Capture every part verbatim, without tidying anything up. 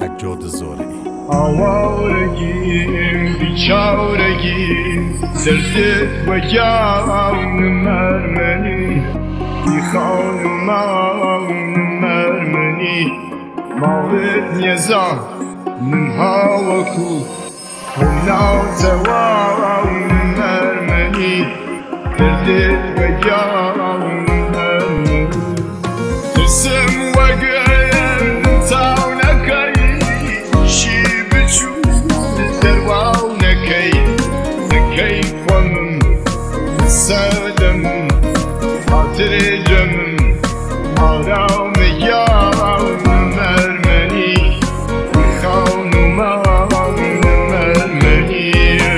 سجاد زارعی. آوارگیم بیچارگیم سرزد و جان مرمنی بی خانمان مرمنی ماورد نیزان نمها و کو هنا زوان مرمنی سرزد و جان مرمنی ترسم و گرم تاونکی شی بچو درواونکی زکی خونم سردم خاطر جمم آرام یارم مرمنی خانمان مرمنی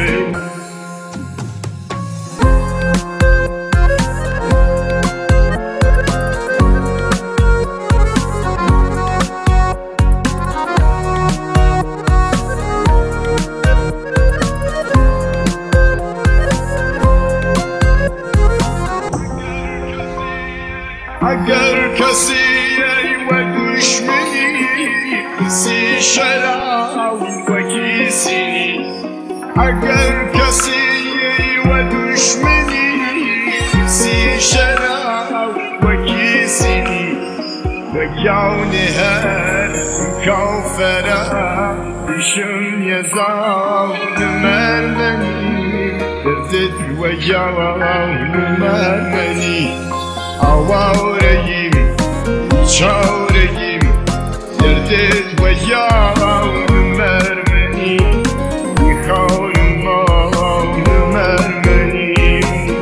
اگر کسی ای و دشمنی کسی شراب و کسی اگر کسی ای و دشمنی کسی شراب و کسی و جان هر کافره بشم یزان مرمنی دردت و جان مرمنی آوارگیم بیچارگیم دردت و جان مرمنی بی خانمان مرمنی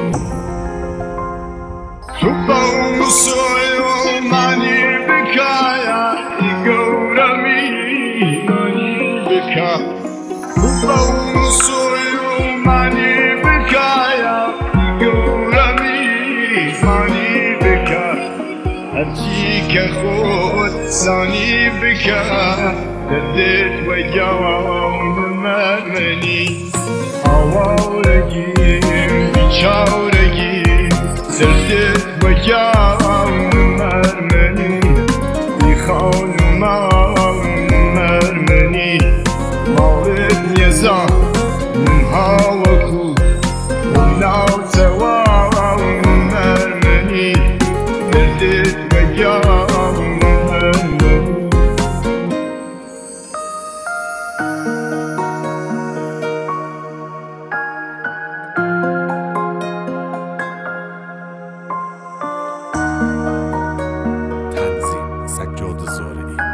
تو با مسلمانی بکایا ای گورمی مانی بکا تو با مسلمانی بکایا ای گورمی مانی هرچی که خود ثانی بکن دردت و جان مرمنی آوارگیم بیچارگیم دردت و جان مرمنی بی خانمان مرمنی ماورد نیزان نمها و کو هنا زوان مرمنی دردت و جان مرمنی تنظیم سجاد زارعی.